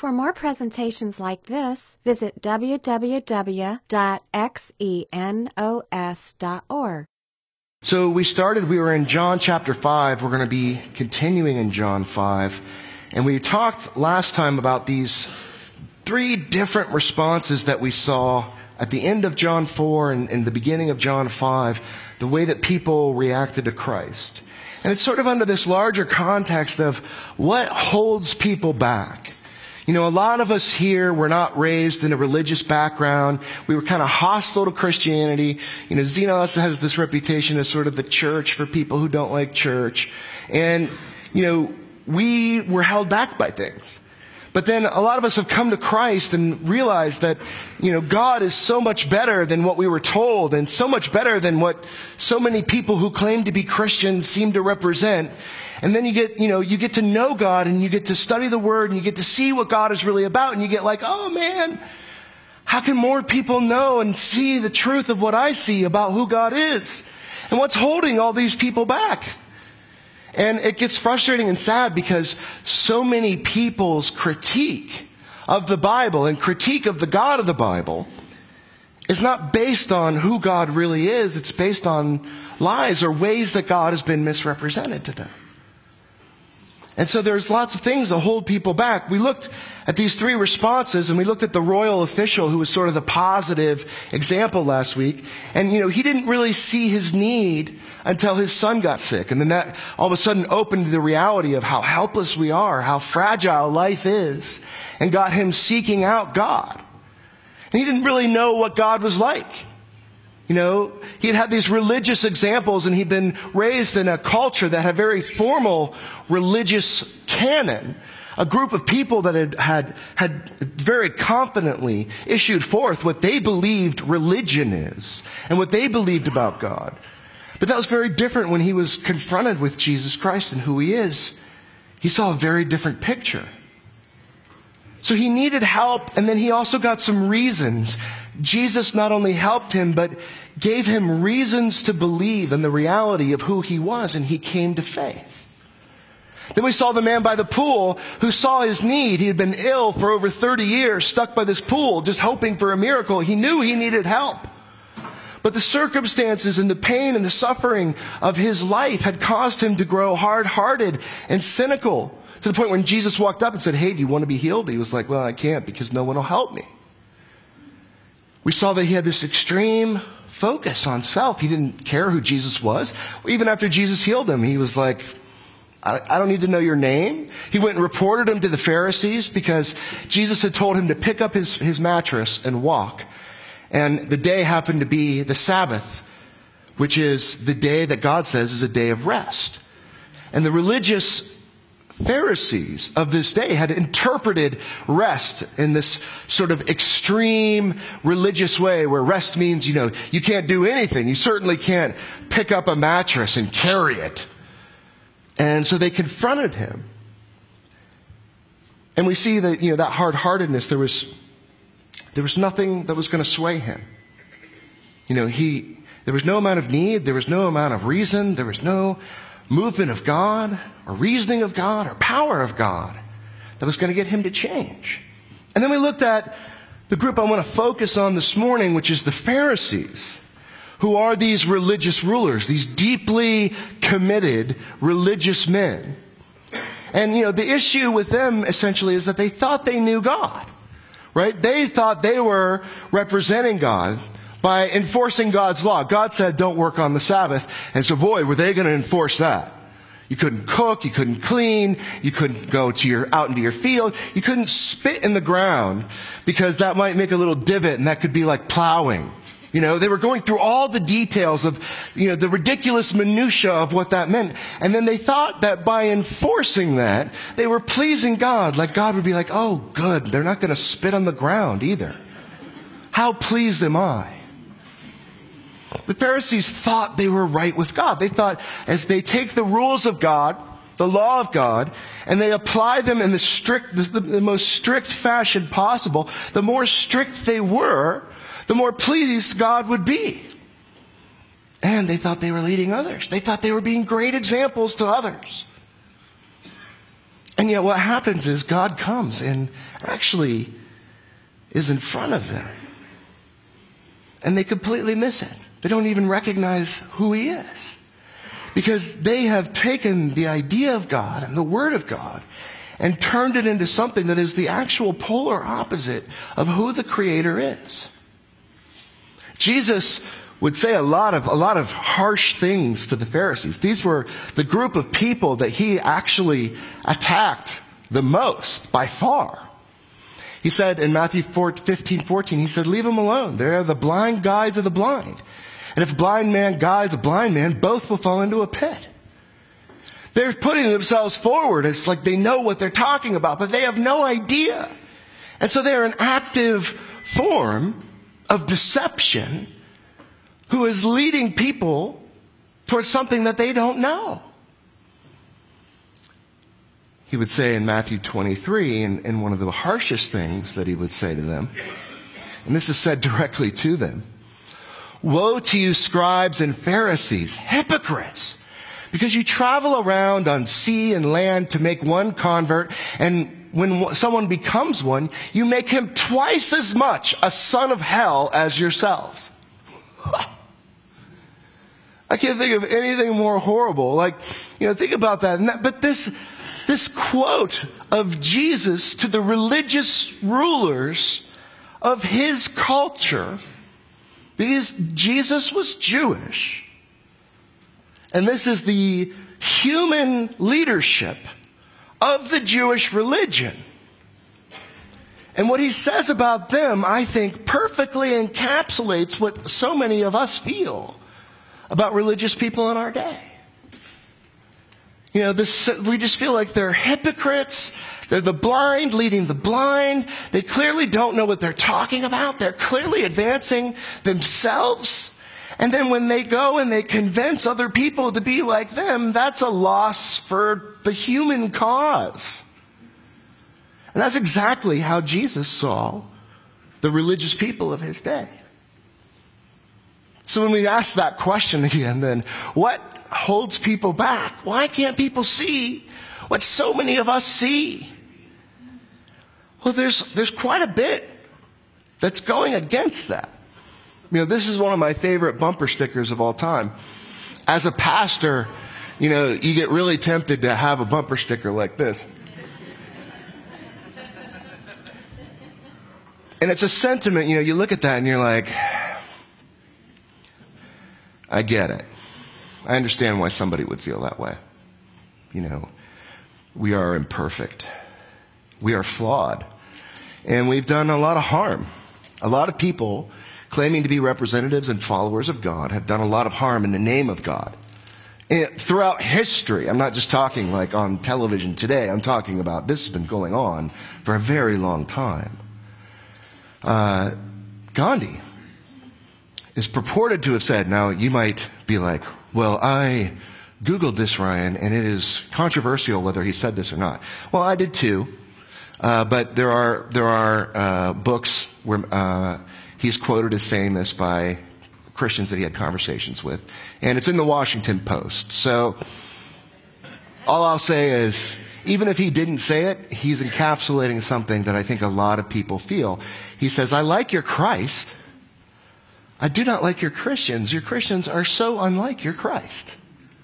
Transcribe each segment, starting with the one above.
For more presentations like this, visit www.xenos.org. So we were in John chapter 5. We're going to be continuing in John 5. And we talked last time about these 3 different responses that we saw at the end of John 4 and in the beginning of John 5, the way that people reacted to Christ. And it's sort of under this larger context of what holds people back. You know, a lot of us here were not raised in a religious background. We were kind of hostile to Christianity. You know, Xenos has this reputation as sort of the church for people who don't like church. And, you know, we were held back by things. But then a lot of us have come to Christ and realized that, you know, God is so much better than what we were told and so much better than what so many people who claim to be Christians seem to represent. And then you get to know God and you get to study the Word and you get to see what God is really about and you get like, oh man, how can more people know and see the truth of what I see about who God is? And what's holding all these people back? And it gets frustrating and sad because so many people's critique of the Bible and critique of the God of the Bible is not based on who God really is. It's based on lies or ways that God has been misrepresented to them. And so there's lots of things that hold people back. We looked at these 3 responses, and we looked at the royal official who was sort of the positive example last week. And, you know, he didn't really see his need until his son got sick. And then that all of a sudden opened the reality of how helpless we are, how fragile life is, and got him seeking out God. And he didn't really know what God was like. You know, he had these religious examples and he'd been raised in a culture that had very formal religious canon. A group of people that had very confidently issued forth what they believed religion is and what they believed about God. But that was very different when he was confronted with Jesus Christ and who he is. He saw a very different picture. So he needed help, and then he also got some reasons. Jesus not only helped him, but gave him reasons to believe in the reality of who he was, and he came to faith. Then we saw the man by the pool who saw his need. He had been ill for over 30 years, stuck by this pool, just hoping for a miracle. He knew he needed help. But the circumstances and the pain and the suffering of his life had caused him to grow hard-hearted and cynical, to the point when Jesus walked up and said, hey, do you want to be healed? He was like, well, I can't because no one will help me. We saw that he had this extreme focus on self. He didn't care who Jesus was. Even after Jesus healed him, he was like, I don't need to know your name. He went and reported him to the Pharisees because Jesus had told him to pick up his mattress and walk. And the day happened to be the Sabbath, which is the day that God says is a day of rest. And the religious Pharisees of this day had interpreted rest in this sort of extreme religious way where rest means, you know, you can't do anything. You certainly can't pick up a mattress and carry it. And so they confronted him. And we see that, you know, that hard-heartedness, there was nothing that was going to sway him. You know, there was no amount of need, there was no amount of reason, there was no movement of God or reasoning of God or power of God that was going to get him to change. And then we looked at the group I want to focus on this morning, which is the Pharisees, who are these religious rulers, these deeply committed religious men. And, you know, the issue with them essentially is that they thought they knew God, right? They thought they were representing God by enforcing God's law. God said, don't work on the Sabbath. And so, boy, were they going to enforce that. You couldn't cook, you couldn't clean, you couldn't go out into your field, you couldn't spit in the ground because that might make a little divot and that could be like plowing. You know, they were going through all the details of, you know, the ridiculous minutia of what that meant. And then they thought that by enforcing that, they were pleasing God. Like God would be like, oh, good, they're not going to spit on the ground either. How pleased am I? The Pharisees thought they were right with God. They thought as they take the rules of God, the law of God, and they apply them in the most strict fashion possible, the more strict they were, the more pleased God would be. And they thought they were leading others. They thought they were being great examples to others. And yet what happens is God comes and actually is in front of them. And they completely miss it. They don't even recognize who he is. Because they have taken the idea of God and the Word of God and turned it into something that is the actual polar opposite of who the Creator is. Jesus would say a lot of harsh things to the Pharisees. These were the group of people that he actually attacked the most by far. He said in Matthew 15:14, he said, leave them alone. They're the blind guides of the blind. And if a blind man guides a blind man, both will fall into a pit. They're putting themselves forward. It's like they know what they're talking about, but they have no idea. And so they're an active form of deception who is leading people towards something that they don't know. He would say in Matthew 23, and one of the harshest things that he would say to them, and this is said directly to them, woe to you, scribes and Pharisees, hypocrites, because you travel around on sea and land to make one convert, and when someone becomes one, you make him twice as much a son of hell as yourselves. I can't think of anything more horrible. Think about that. But this quote of Jesus to the religious rulers of his culture, because Jesus was Jewish, and this is the human leadership of the Jewish religion. And what he says about them, I think, perfectly encapsulates what so many of us feel about religious people in our day. We just feel like they're hypocrites. They're the blind leading the blind. They clearly don't know what they're talking about. They're clearly advancing themselves. And then when they go and they convince other people to be like them, that's a loss for the human cause. And that's exactly how Jesus saw the religious people of his day. So when we ask that question again, then what holds people back? Why can't people see what so many of us see? Well, there's quite a bit that's going against that. This is one of my favorite bumper stickers of all time. As a pastor, you get really tempted to have a bumper sticker like this. And it's a sentiment, you look at that and you're like, I get it. I understand why somebody would feel that way. We are imperfect. We are flawed. And we've done a lot of harm. A lot of people claiming to be representatives and followers of God have done a lot of harm in the name of God. And throughout history, I'm not just talking like on television today. I'm talking about this has been going on for a very long time. Gandhi is purported to have said, now you might be like, well, I Googled this, Ryan, and it is controversial whether he said this or not. Well, I did too. But there are books where he's quoted as saying this by Christians that he had conversations with. And it's in the Washington Post. So all I'll say is, even if he didn't say it, he's encapsulating something that I think a lot of people feel. He says, I like your Christ. I do not like your Christians. Your Christians are so unlike your Christ.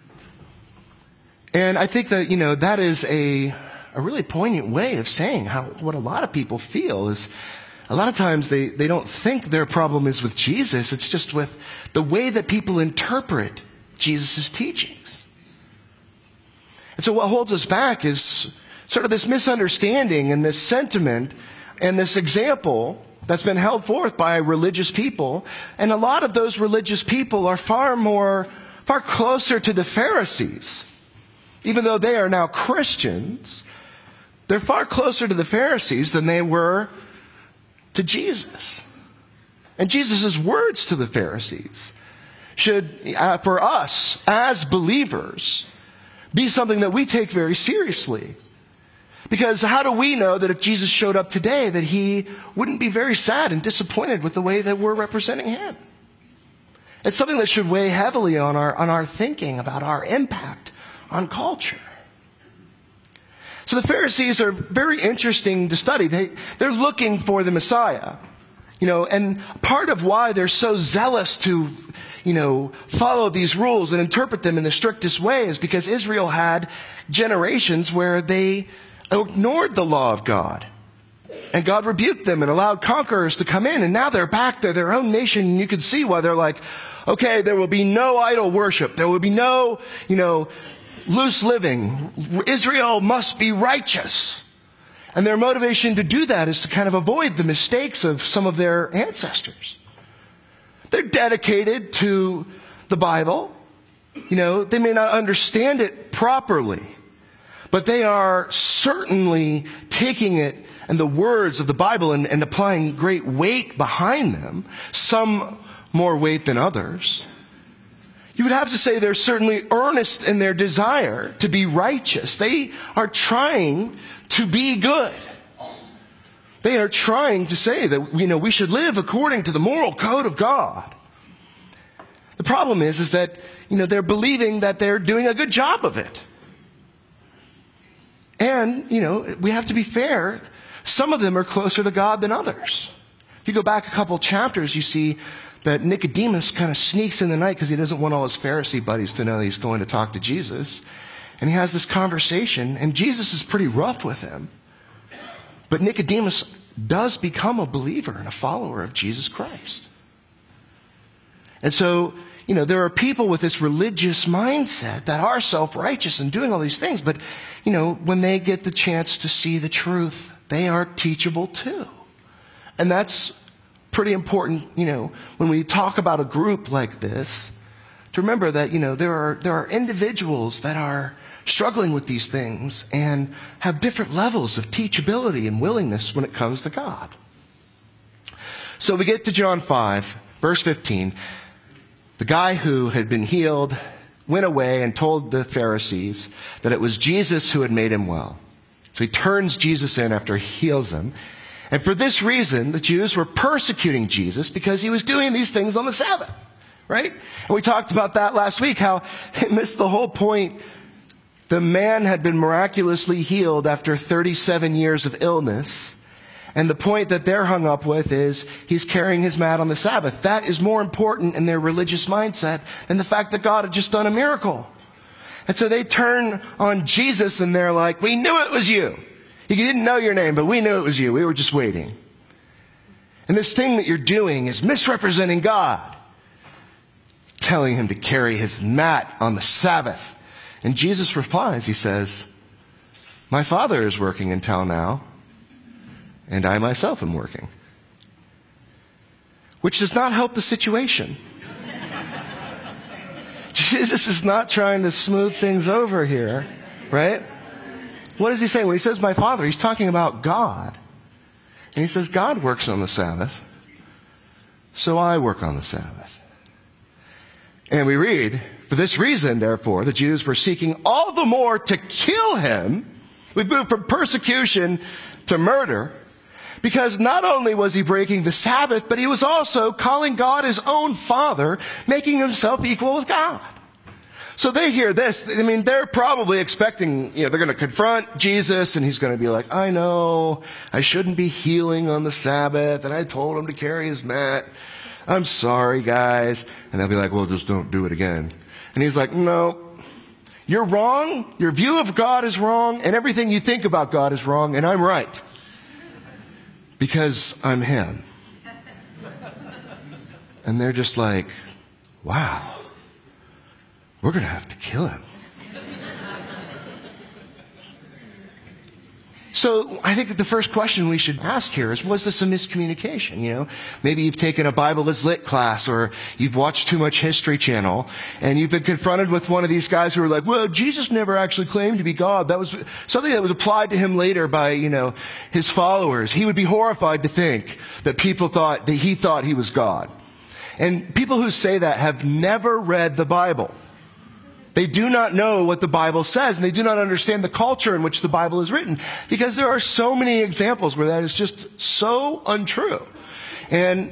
And I think that, that is a really poignant way of saying what a lot of people feel is a lot of times they don't think their problem is with Jesus. It's just with the way that people interpret Jesus' teachings. And so what holds us back is sort of this misunderstanding and this sentiment and this example that's been held forth by religious people. And a lot of those religious people are far closer to the Pharisees. Even though they are now Christians, they're far closer to the Pharisees than they were to Jesus. And Jesus' words to the Pharisees should, for us as believers, be something that we take very seriously. Because how do we know that if Jesus showed up today that he wouldn't be very sad and disappointed with the way that we're representing him? It's something that should weigh heavily on our thinking about our impact on culture. So the Pharisees are very interesting to study. They're looking for the Messiah. And part of why they're so zealous to, follow these rules and interpret them in the strictest way is because Israel had generations where they ignored the law of God. And God rebuked them and allowed conquerors to come in. And now they're back. They're their own nation. And you can see why they're like, okay, there will be no idol worship. There will be no, loose living. Israel must be righteous. And their motivation to do that is to kind of avoid the mistakes of some of their ancestors. They're dedicated to the Bible. They may not understand it properly, but they are certainly taking it and the words of the Bible and applying great weight behind them, some more weight than others. You would have to say they're certainly earnest in their desire to be righteous. They are trying to be good. They are trying to say that, we should live according to the moral code of God. The problem is that, they're believing that they're doing a good job of it. And, we have to be fair. Some of them are closer to God than others. If you go back a couple chapters, you see that Nicodemus kind of sneaks in the night because he doesn't want all his Pharisee buddies to know he's going to talk to Jesus. And he has this conversation, and Jesus is pretty rough with him. But Nicodemus does become a believer and a follower of Jesus Christ. And so, there are people with this religious mindset that are self-righteous and doing all these things. But, when they get the chance to see the truth, they are teachable too. And that's pretty important, when we talk about a group like this, to remember that, there are individuals that are struggling with these things and have different levels of teachability and willingness when it comes to God. So we get to John 5, verse 15. The guy who had been healed went away and told the Pharisees that it was Jesus who had made him well. So he turns Jesus in after he heals him. And for this reason, the Jews were persecuting Jesus because he was doing these things on the Sabbath, right? And we talked about that last week, how they missed the whole point. The man had been miraculously healed after 37 years of illness. And the point that they're hung up with is he's carrying his mat on the Sabbath. That is more important in their religious mindset than the fact that God had just done a miracle. And so they turn on Jesus and they're like, we knew it was you. You didn't know your name, but we knew it was you. We were just waiting. And this thing that you're doing is misrepresenting God. Telling him to carry his mat on the Sabbath. And Jesus replies, he says, my Father is working until now, and I myself am working. Which does not help the situation. Jesus is not trying to smooth things over here, right? What is he saying? When he says my Father, he's talking about God. And he says God works on the Sabbath, so I work on the Sabbath. And we read, for this reason, therefore, the Jews were seeking all the more to kill him. We've moved from persecution to murder, because not only was he breaking the Sabbath, but he was also calling God his own Father, making himself equal with God. So they hear this. I mean, they're probably expecting, they're going to confront Jesus and he's going to be like, I know, I shouldn't be healing on the Sabbath. And I told him to carry his mat. I'm sorry, guys. And they'll be like, well, just don't do it again. And he's like, no, you're wrong. Your view of God is wrong. And everything you think about God is wrong. And I'm right. Because I'm him. And they're just like, wow. We're going to have to kill him. So I think the first question we should ask here is, was this a miscommunication? Maybe you've taken a Bible as lit class, or you've watched too much History Channel, and you've been confronted with one of these guys who are like, well, Jesus never actually claimed to be God. That was something that was applied to him later by, his followers. He would be horrified to think that people thought that he thought he was God. And people who say that have never read the Bible. They do not know what the Bible says, and they do not understand the culture in which the Bible is written, because there are so many examples where that is just so untrue. And,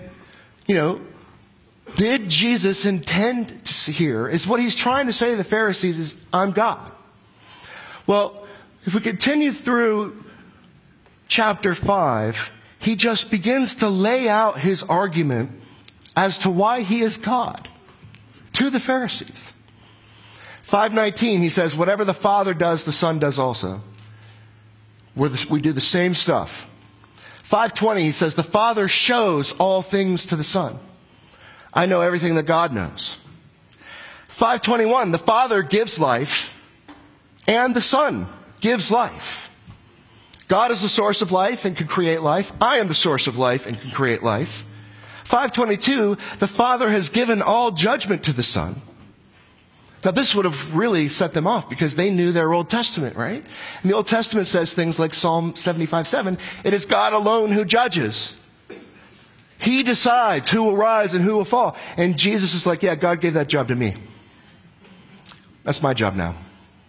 did Jesus intend to here, is what he's trying to say to the Pharisees is, I'm God. Well, if we continue through chapter 5, he just begins to lay out his argument as to why he is God to the Pharisees. 5:19, he says, whatever the Father does, the Son does also. We do the same stuff. 5:20, he says, the Father shows all things to the Son. I know everything that God knows. 5:21, the Father gives life and the Son gives life. God is the source of life and can create life. I am the source of life and can create life. 5:22, the Father has given all judgment to the Son. Now, this would have really set them off because they knew their Old Testament, right? And the Old Testament says things like Psalm 75:7, it is God alone who judges. He decides who will rise and who will fall. And Jesus is like, yeah, God gave that job to me. That's my job now.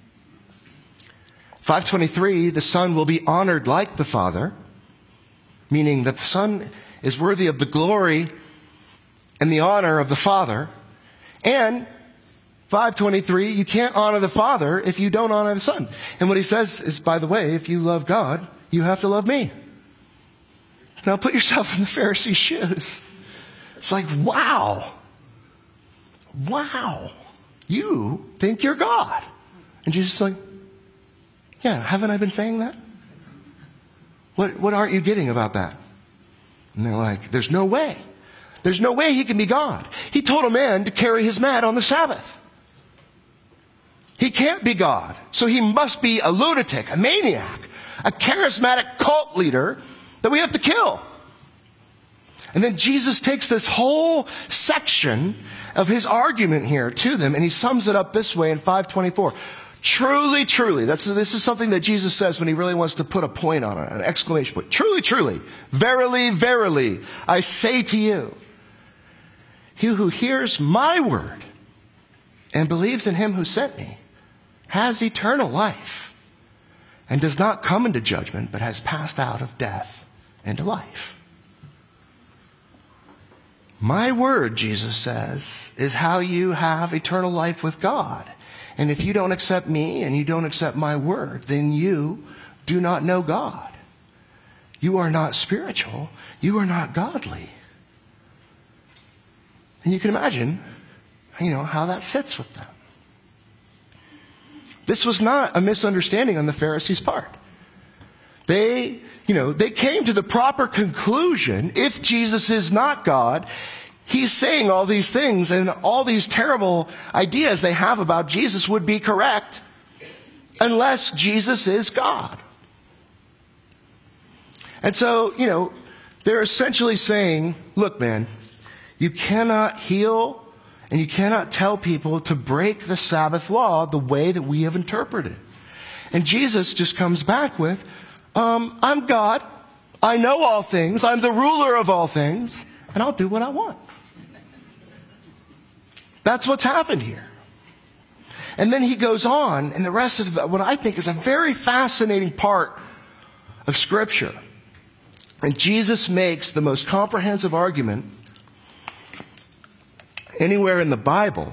5:23, the Son will be honored like the Father, meaning that the Son is worthy of the glory and the honor of the Father. And 5:23, you can't honor the Father if you don't honor the Son. And what he says is, by the way, if you love God, you have to love me. Now put yourself in the Pharisees' shoes. It's like, wow. Wow. You think you're God. And Jesus is like, yeah, haven't I been saying that? What aren't you getting about that? And they're like, there's no way. There's no way he can be God. He told a man to carry his mat on the Sabbath. He can't be God. So he must be a lunatic, a maniac, a charismatic cult leader that we have to kill. And then Jesus takes this whole section of his argument here to them, and he sums it up this way in 5:24. Truly, truly. This is something that Jesus says when he really wants to put a point on it, an exclamation point. Truly, truly. Verily, verily, I say to you, he who hears my word and believes in him who sent me has eternal life and does not come into judgment, but has passed out of death into life. My word, Jesus says, is how you have eternal life with God. And if you don't accept me and you don't accept my word, then you do not know God. You are not spiritual. You are not godly. And you can imagine, how that sits with them. This was not a misunderstanding on the Pharisees' part. They came to the proper conclusion, if Jesus is not God, he's saying all these things and all these terrible ideas they have about Jesus would be correct unless Jesus is God. And so, they're essentially saying, look, man, you cannot heal and you cannot tell people to break the Sabbath law the way that we have interpreted it. And Jesus just comes back with, I'm God. I know all things. I'm the ruler of all things. And I'll do what I want. That's what's happened here. And then he goes on, and the rest of what I think is a very fascinating part of Scripture. And Jesus makes the most comprehensive argument anywhere in the Bible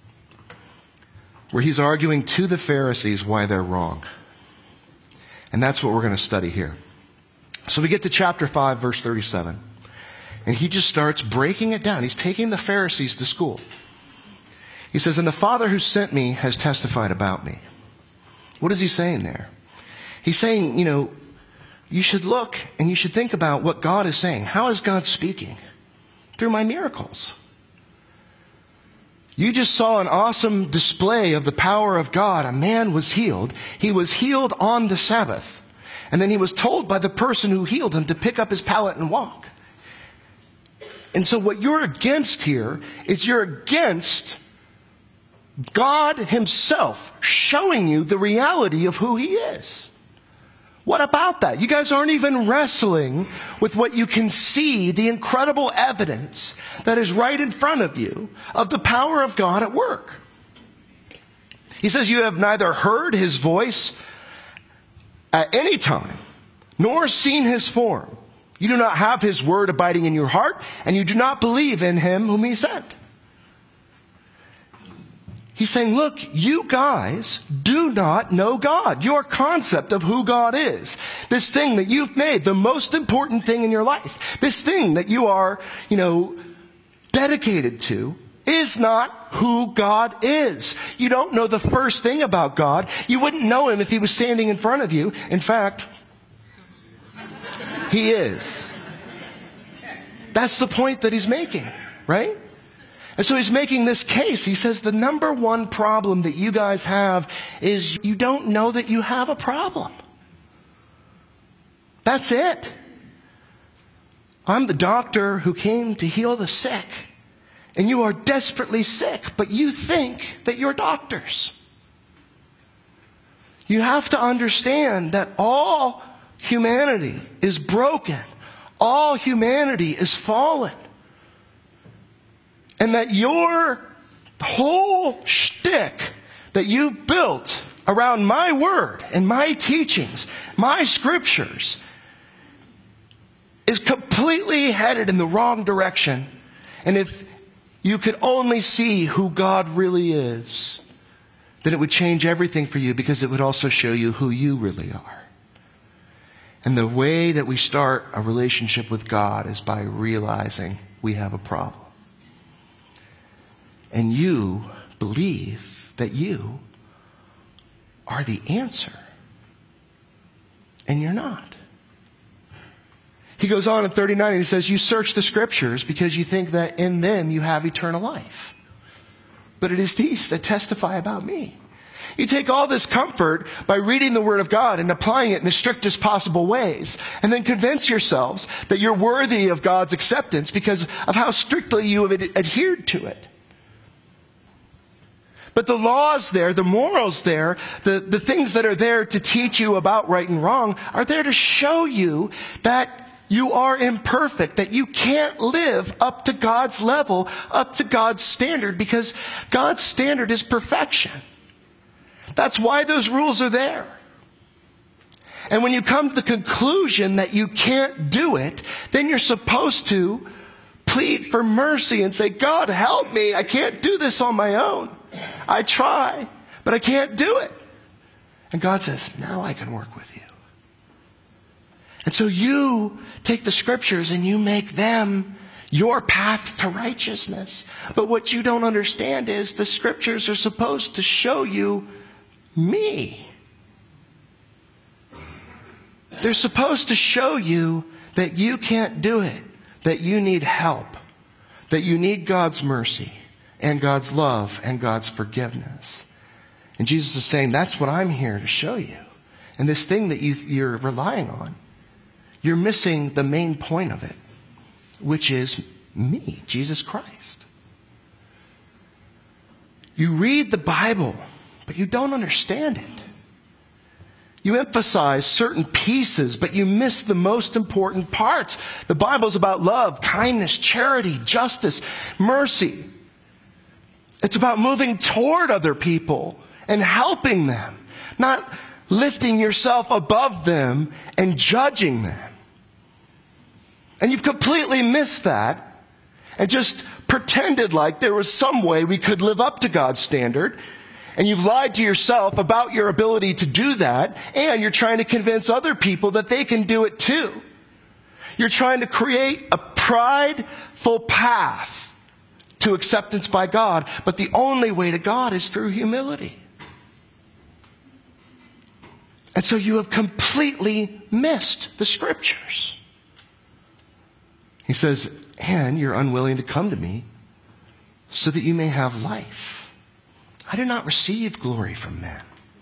where he's arguing to the Pharisees why they're wrong. And that's what we're going to study here. So we get to chapter 5, verse 37. And he just starts breaking it down. He's taking the Pharisees to school. He says, and the Father who sent me has testified about me. What is he saying there? He's saying, you should look and you should think about what God is saying. How is God speaking? Through my miracles. You just saw an awesome display of the power of God. A man was healed. He was healed on the Sabbath. And then he was told by the person who healed him to pick up his pallet and walk. And so what you're against here is you're against God himself showing you the reality of who he is. What about that? You guys aren't even wrestling with what you can see, the incredible evidence that is right in front of you of the power of God at work. He says you have neither heard his voice at any time, nor seen his form. You do not have his word abiding in your heart, and you do not believe in him whom he sent. He's saying, look, you guys do not know God. Your concept of who God is, this thing that you've made the most important thing in your life, this thing that you are, dedicated to, is not who God is. You don't know the first thing about God. You wouldn't know him if he was standing in front of you. In fact, he is. That's the point that he's making, right? And so he's making this case. He says the number one problem that you guys have is you don't know that you have a problem. That's it. I'm the doctor who came to heal the sick. And you are desperately sick, but you think that you're doctors. You have to understand that all humanity is broken. All humanity is fallen. And that your whole shtick that you've built around my word and my teachings, my scriptures, is completely headed in the wrong direction. And if you could only see who God really is, then it would change everything for you, because it would also show you who you really are. And the way that we start a relationship with God is by realizing we have a problem. And you believe that you are the answer. And you're not. He goes on in 39 and he says, you search the scriptures because you think that in them you have eternal life. But it is these that testify about me. You take all this comfort by reading the Word of God and applying it in the strictest possible ways, and then convince yourselves that you're worthy of God's acceptance because of how strictly you have adhered to it. But the laws there, the morals there, the things that are there to teach you about right and wrong are there to show you that you are imperfect, that you can't live up to God's level, up to God's standard, because God's standard is perfection. That's why those rules are there. And when you come to the conclusion that you can't do it, then you're supposed to plead for mercy and say, God, help me. I can't do this on my own. I try, but I can't do it. And God says, now I can work with you. And so you take the scriptures and you make them your path to righteousness. But what you don't understand is the scriptures are supposed to show you me. They're supposed to show you that you can't do it, that you need help, that you need God's mercy and God's love and God's forgiveness. And Jesus is saying, that's what I'm here to show you. And this thing that you're relying on, you're missing the main point of it, which is me, Jesus Christ. You read the Bible, but you don't understand it. You emphasize certain pieces, but you miss the most important parts. The Bible's about love, kindness, charity, justice, mercy. It's about moving toward other people and helping them, not lifting yourself above them and judging them. And you've completely missed that and just pretended like there was some way we could live up to God's standard. And you've lied to yourself about your ability to do that. And you're trying to convince other people that they can do it too. You're trying to create a prideful path to acceptance by God. But the only way to God is through humility. And so you have completely missed the scriptures. He says, and you're unwilling to come to me so that you may have life. I do not receive glory from men.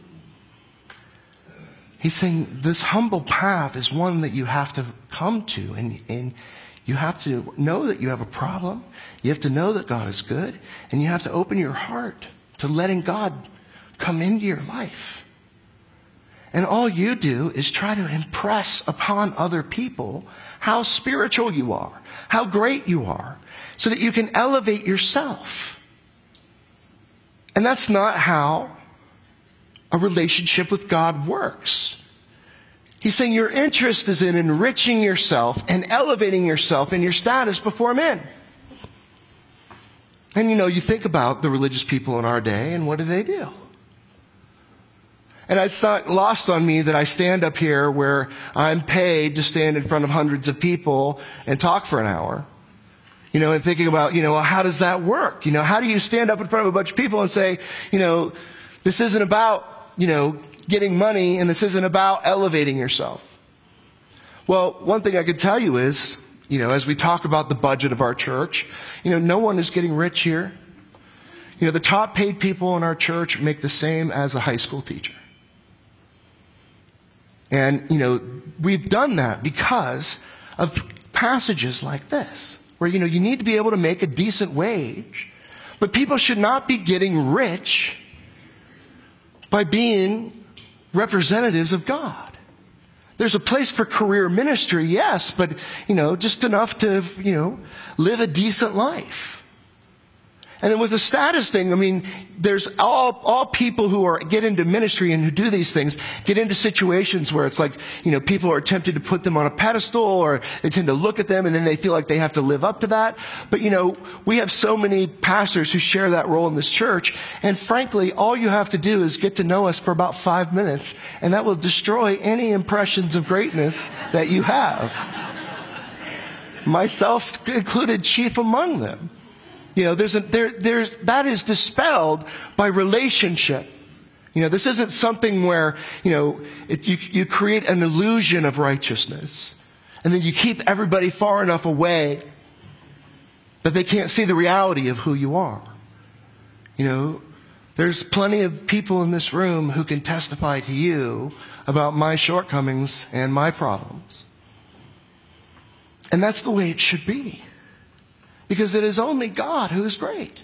He's saying this humble path is one that you have to come to, and you have to know that you have a problem. You have to know that God is good, and you have to open your heart to letting God come into your life. And all you do is try to impress upon other people how spiritual you are, how great you are, so that you can elevate yourself. And that's not how a relationship with God works. He's saying your interest is in enriching yourself and elevating yourself in your status before men. And you think about the religious people in our day, and what do? And it's not lost on me that I stand up here where I'm paid to stand in front of hundreds of people and talk for an hour. And thinking about, well, how does that work? How do you stand up in front of a bunch of people and say, this isn't about, getting money, and this isn't about elevating yourself? Well, one thing I could tell you is, as we talk about the budget of our church, no one is getting rich here. The top paid people in our church make the same as a high school teacher. And, we've done that because of passages like this, where, you need to be able to make a decent wage, but people should not be getting rich by being representatives of God. There's a place for career ministry, yes, but, just enough to, live a decent life. And then with the status thing, there's all people who get into ministry and who do these things get into situations where it's like, people are tempted to put them on a pedestal, or they tend to look at them and then they feel like they have to live up to that. But, we have so many pastors who share that role in this church. And frankly, all you have to do is get to know us for about 5 minutes, and that will destroy any impressions of greatness that you have. Myself included, chief among them. That is dispelled by relationship. This isn't something where, you create an illusion of righteousness, and then you keep everybody far enough away that they can't see the reality of who you are. There's plenty of people in this room who can testify to you about my shortcomings and my problems. And that's the way it should be. Because it is only God who is great.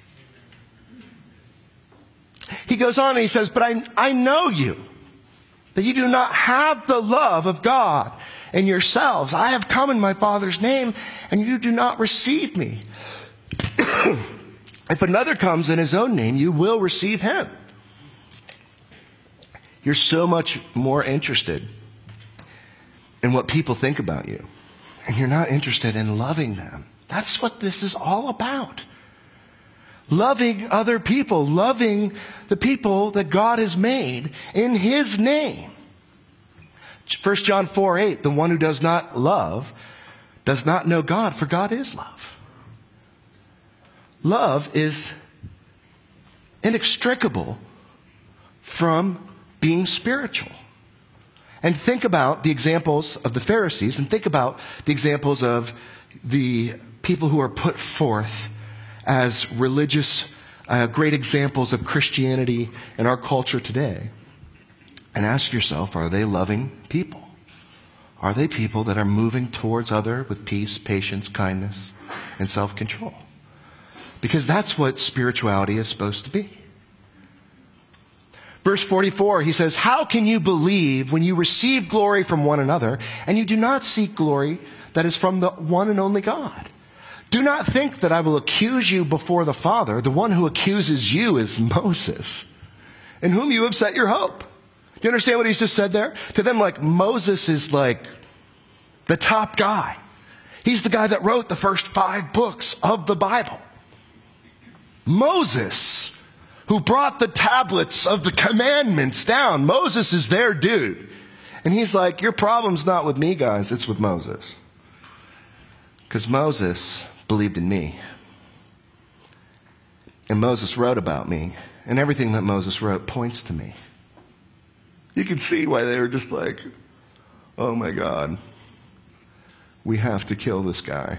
He goes on and he says, but I know you, that you do not have the love of God in yourselves. I have come in my Father's name, and you do not receive me. If another comes in his own name, you will receive him. You're so much more interested in what people think about you, and you're not interested in loving them. That's what this is all about. Loving other people, loving the people that God has made in his name. 1 John 4:8, the one who does not love does not know God, for God is love. Love is inextricable from being spiritual. And think about the examples of the Pharisees, and think about the examples of the people who are put forth as religious, great examples of Christianity in our culture today. And ask yourself, are they loving people? Are they people that are moving towards other with peace, patience, kindness, and self-control? Because that's what spirituality is supposed to be. Verse 44, he says, how can you believe when you receive glory from one another, and you do not seek glory that is from the one and only God? Do not think that I will accuse you before the Father. The one who accuses you is Moses, in whom you have set your hope. Do you understand what he's just said there? To them, Moses is like the top guy. He's the guy that wrote the first 5 books of the Bible. Moses, who brought the tablets of the commandments down. Moses is their dude. And he's like, your problem's not with me, guys. It's with Moses. Because Moses believed in me. And Moses wrote about me. And everything that Moses wrote points to me. You can see why they were just like, oh my God, we have to kill this guy.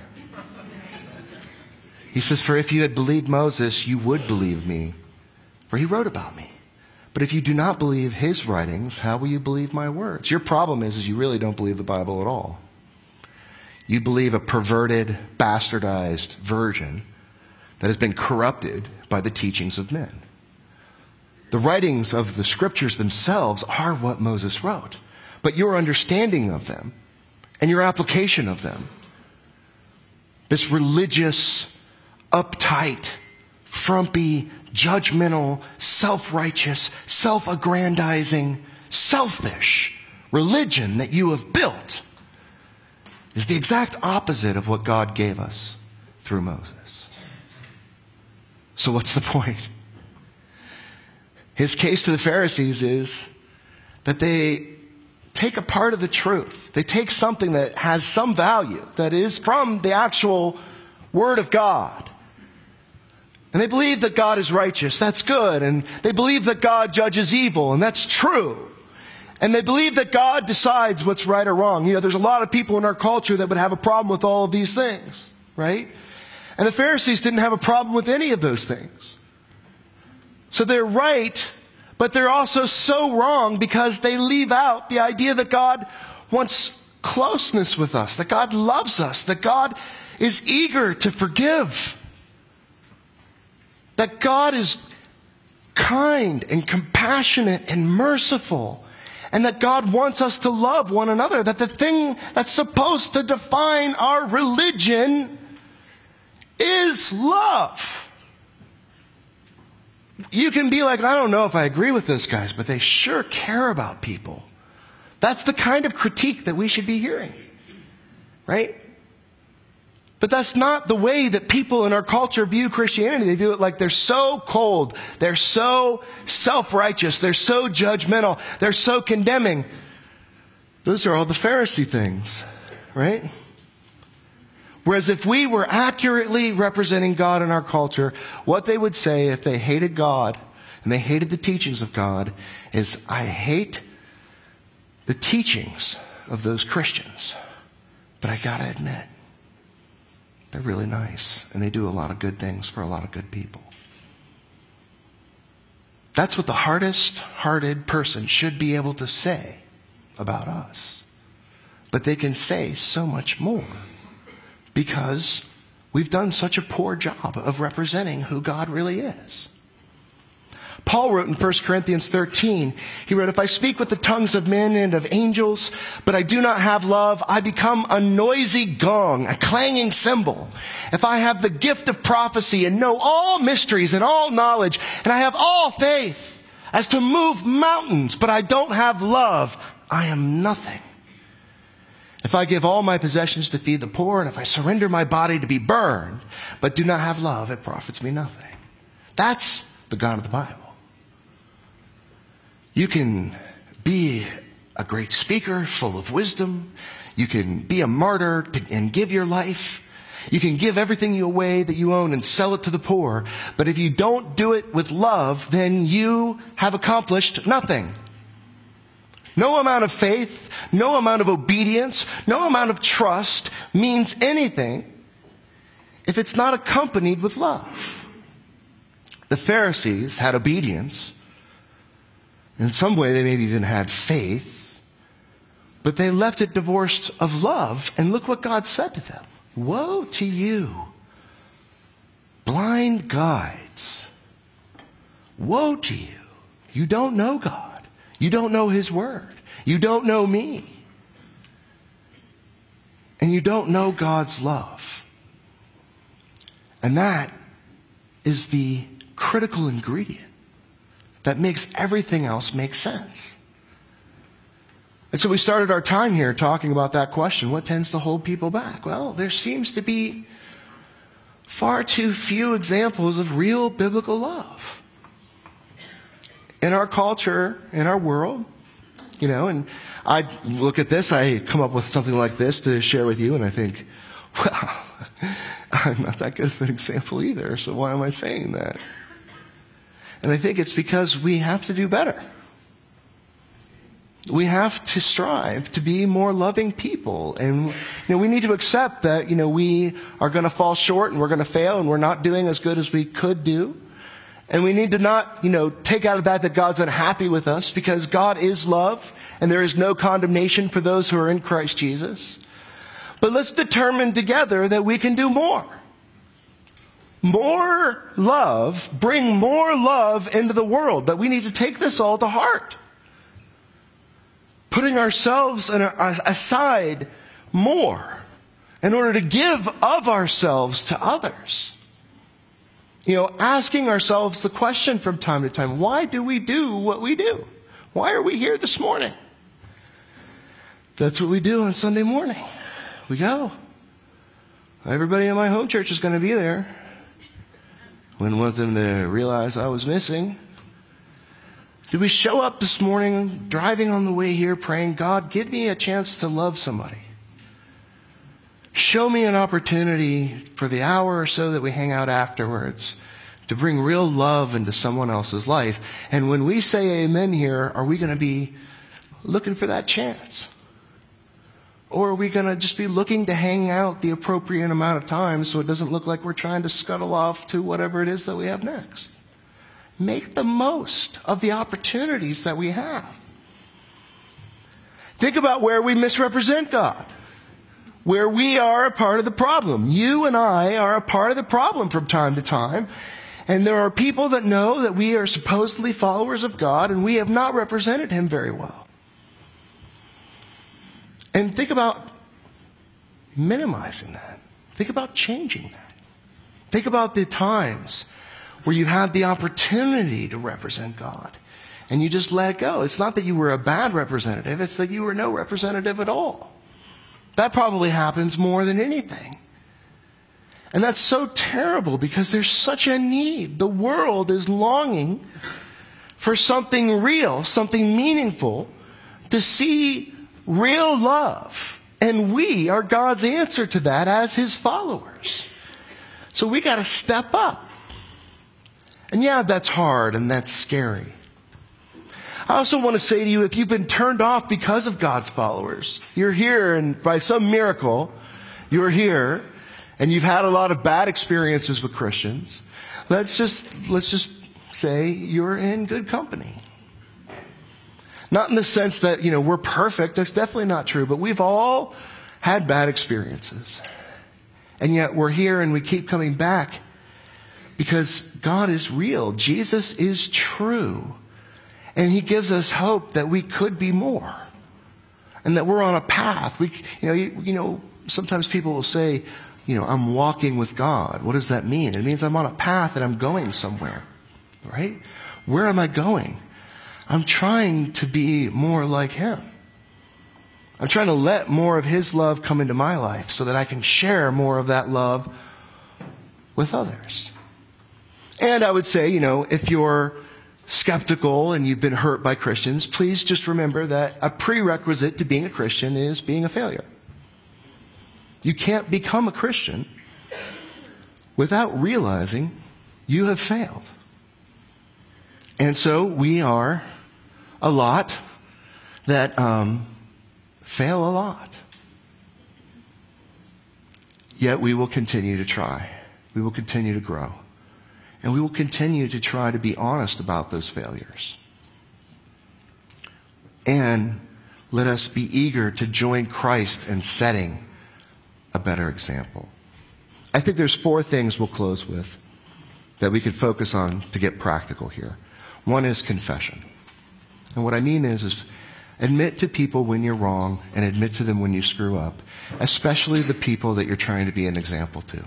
He says, for if you had believed Moses, you would believe me, for he wrote about me. But if you do not believe his writings, how will you believe my words? Your problem is you really don't believe the Bible at all. You believe a perverted, bastardized version that has been corrupted by the teachings of men. The writings of the scriptures themselves are what Moses wrote, but your understanding of them and your application of them, this religious, uptight, frumpy, judgmental, self-righteous, self-aggrandizing, selfish religion that you have built is the exact opposite of what God gave us through Moses. So what's the point? His case to the Pharisees is that they take a part of the truth. They take something that has some value, that is from the actual Word of God. And they believe that God is righteous. That's good. And they believe that God judges evil. And that's true. And they believe that God decides what's right or wrong. You know, there's a lot of people in our culture that would have a problem with all of these things, right? And the Pharisees didn't have a problem with any of those things. So they're right, but they're also so wrong because they leave out the idea that God wants closeness with us, that God loves us, that God is eager to forgive, that God is kind and compassionate and merciful, and that God wants us to love one another, that the thing that's supposed to define our religion is love. You can be like, I don't know if I agree with those guys, but they sure care about people. That's the kind of critique that we should be hearing, right? But that's not the way that people in our culture view Christianity. They view it like they're so cold, they're so self-righteous, they're so judgmental, they're so condemning. Those are all the Pharisee things, right? Whereas if we were accurately representing God in our culture, what they would say if they hated God and they hated the teachings of God is, I hate the teachings of those Christians, but I gotta admit, they're really nice, and they do a lot of good things for a lot of good people. That's what the hardest-hearted person should be able to say about us. But they can say so much more because we've done such a poor job of representing who God really is. Paul wrote in 1 Corinthians 13, he wrote, if I speak with the tongues of men and of angels, but I do not have love, I become a noisy gong, a clanging cymbal. If I have the gift of prophecy and know all mysteries and all knowledge, and I have all faith as to move mountains, but I don't have love, I am nothing. If I give all my possessions to feed the poor, and if I surrender my body to be burned, but do not have love, it profits me nothing. That's the God of the Bible. You can be a great speaker full of wisdom. You can be a martyr and give your life. You can give everything away that you own and sell it to the poor. But if you don't do it with love, then you have accomplished nothing. No amount of faith, no amount of obedience, no amount of trust means anything if it's not accompanied with love. The Pharisees had obedience. In some way, they maybe even had faith, but they left it divorced of love. And look what God said to them. Woe to you, blind guides. Woe to you. You don't know God. You don't know His Word. You don't know me. And you don't know God's love. And that is the critical ingredient that makes everything else make sense. And so we started our time here talking about that question. What tends to hold people back? Well, there seems to be far too few examples of real biblical love. In our culture, in our world, you know, and I look at this, I come up with something like this to share with you, and I think, well, I'm not that good of an example either, so why am I saying that? And I think it's because we have to do better. We have to strive to be more loving people. And, we need to accept that, we are going to fall short and we're going to fail and we're not doing as good as we could do. And we need to not, take out of that God's unhappy with us, because God is love and there is no condemnation for those who are in Christ Jesus. But let's determine together that we can do more. More love, bring more love into the world, that we need to take this all to heart. Putting ourselves aside more in order to give of ourselves to others. Asking ourselves the question from time to time, why do we do what we do? Why are we here this morning? That's what we do on Sunday morning. We go. Everybody in my home church is going to be there. Wouldn't want them to realize I was missing. Did we show up this morning driving on the way here praying, God, give me a chance to love somebody? Show me an opportunity for the hour or so that we hang out afterwards to bring real love into someone else's life. And when we say amen here, are we going to be looking for that chance? Or are we going to just be looking to hang out the appropriate amount of time so it doesn't look like we're trying to scuttle off to whatever it is that we have next? Make the most of the opportunities that we have. Think about where we misrepresent God, where we are a part of the problem. You and I are a part of the problem from time to time. And there are people that know that we are supposedly followers of God and we have not represented Him very well. And think about minimizing that. Think about changing that. Think about the times where you had the opportunity to represent God and you just let it go. It's not that you were a bad representative, it's that you were no representative at all. That probably happens more than anything. And that's so terrible because there's such a need. The world is longing for something real, something meaningful, to see real love. And we are God's answer to that as His followers. So we got to step up. And yeah, that's hard and that's scary. I also want to say to you, if you've been turned off because of God's followers, you're here and by some miracle, you're here and you've had a lot of bad experiences with Christians, let's just say you're in good company. Not in the sense that, we're perfect. That's definitely not true. But we've all had bad experiences. And yet we're here and we keep coming back because God is real. Jesus is true. And He gives us hope that we could be more. And that we're on a path. Sometimes people will say, I'm walking with God. What does that mean? It means I'm on a path and I'm going somewhere. Right? Where am I going? I'm trying to be more like Him. I'm trying to let more of His love come into my life so that I can share more of that love with others. And I would say, if you're skeptical and you've been hurt by Christians, please just remember that a prerequisite to being a Christian is being a failure. You can't become a Christian without realizing you have failed. And so we are a lot that fail a lot. Yet we will continue to try. We will continue to grow. And we will continue to try to be honest about those failures. And let us be eager to join Christ in setting a better example. I think there's 4 things we'll close with that we could focus on to get practical here. One is confession. And what I mean is admit to people when you're wrong and admit to them when you screw up, especially the people that you're trying to be an example to.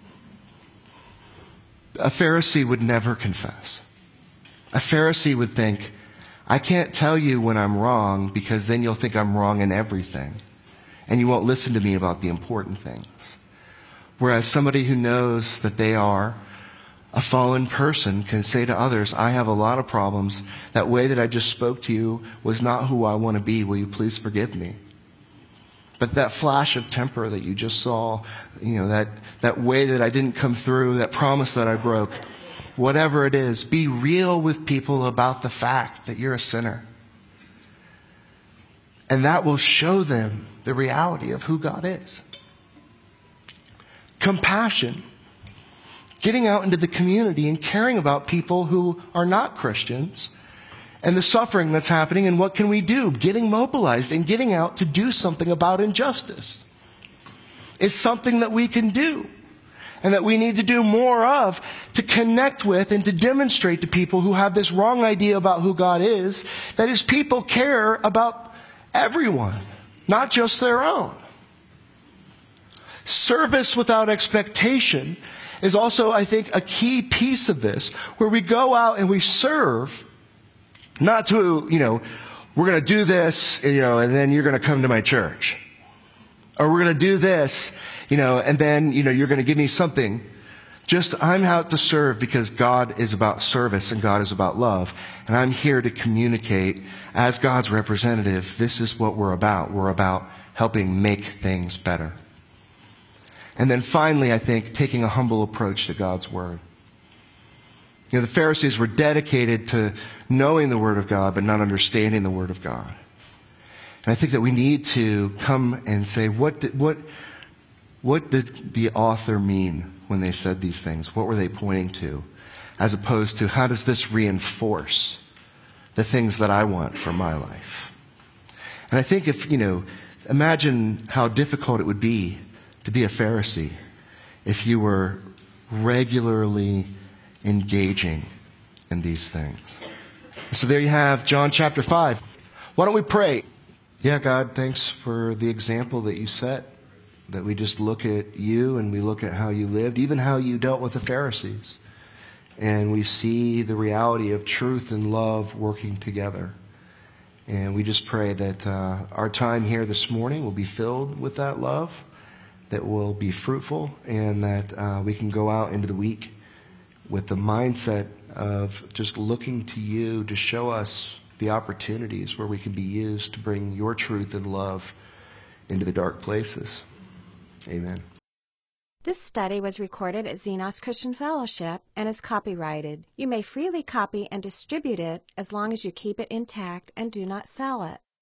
A Pharisee would never confess. A Pharisee would think, I can't tell you when I'm wrong because then you'll think I'm wrong in everything. And you won't listen to me about the important things. Whereas somebody who knows that they are a fallen person can say to others, I have a lot of problems. That way that I just spoke to you was not who I want to be. Will you please forgive me? But that flash of temper that you just saw, that way that I didn't come through, that promise that I broke, whatever it is, be real with people about the fact that you're a sinner. And that will show them the reality of who God is. Compassion. Getting out into the community and caring about people who are not Christians and the suffering that's happening and what can we do? Getting mobilized and getting out to do something about injustice. It's something that we can do and that we need to do more of to connect with and to demonstrate to people who have this wrong idea about who God is, that His people care about everyone, not just their own. Service without expectation is also, I think, a key piece of this, where we go out and we serve, not to, we're going to do this, and then you're going to come to my church. Or we're going to do this, and then, you're going to give me something Just I'm out to serve because God is about service and God is about love. And I'm here to communicate as God's representative. This is what we're about. We're about helping make things better. And then finally, I think, taking a humble approach to God's word. You know, the Pharisees were dedicated to knowing the word of God, but not understanding the word of God. And I think that we need to come and say, what did the author mean when they said these things? What were they pointing to? As opposed to, how does this reinforce the things that I want for my life? And I think imagine how difficult it would be to be a Pharisee if you were regularly engaging in these things. So there you have John chapter 5. Why don't we pray? Yeah, God, thanks for the example that you set, that we just look at you and we look at how you lived, even how you dealt with the Pharisees. And we see the reality of truth and love working together. And we just pray that our time here this morning will be filled with that love, that will be fruitful, and that we can go out into the week with the mindset of just looking to you to show us the opportunities where we can be used to bring your truth and love into the dark places. Amen. This study was recorded at Xenos Christian Fellowship and is copyrighted. You may freely copy and distribute it as long as you keep it intact and do not sell it.